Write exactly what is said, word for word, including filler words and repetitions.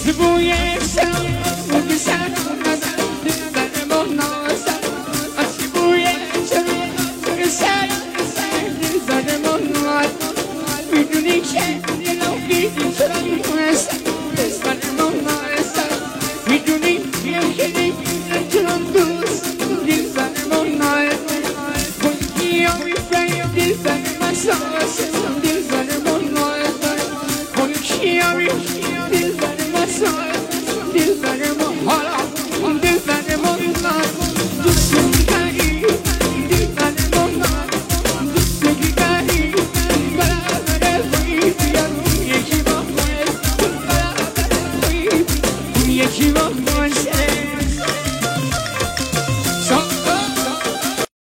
بوی سر بوی سر نزن دلبر ما نازن از بوی سر بوی سر دلبر ما نازن میدونی که دلم بیدی چرا میمونستن دلبر ما نازن میدونی که دلم چرا دوست دلبر ما نازن کنی یا میفریم دلبر ما سازن دلبر ما نازن کنی یا میفریم دلبر ما سازن دلبر ما حالا